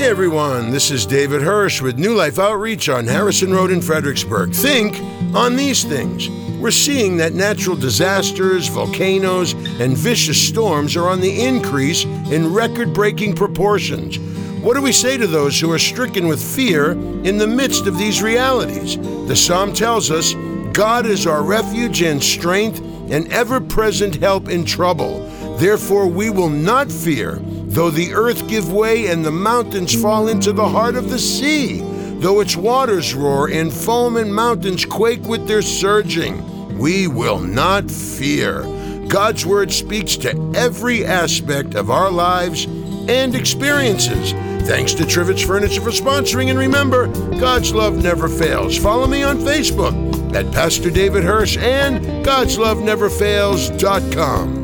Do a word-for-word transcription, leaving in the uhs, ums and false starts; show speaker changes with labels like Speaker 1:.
Speaker 1: Hey everyone, this is David Hirsch with New Life Outreach on Harrison Road in Fredericksburg. Think on these things. We're seeing that natural disasters, volcanoes, and vicious storms are on the increase in record-breaking proportions. What do we say to those who are stricken with fear in the midst of these realities? The Psalm tells us, God is our refuge and strength, and ever-present help in trouble. Therefore we will not fear, though the earth give way and the mountains fall into the heart of the sea, though its waters roar and foam and mountains quake with their surging. We will not fear. God's word speaks to every aspect of our lives and experiences. Thanks to Trivets Furniture for sponsoring, and remember, God's love never fails. Follow me on Facebook at Pastor David Hirsch and gods love never fails dot com.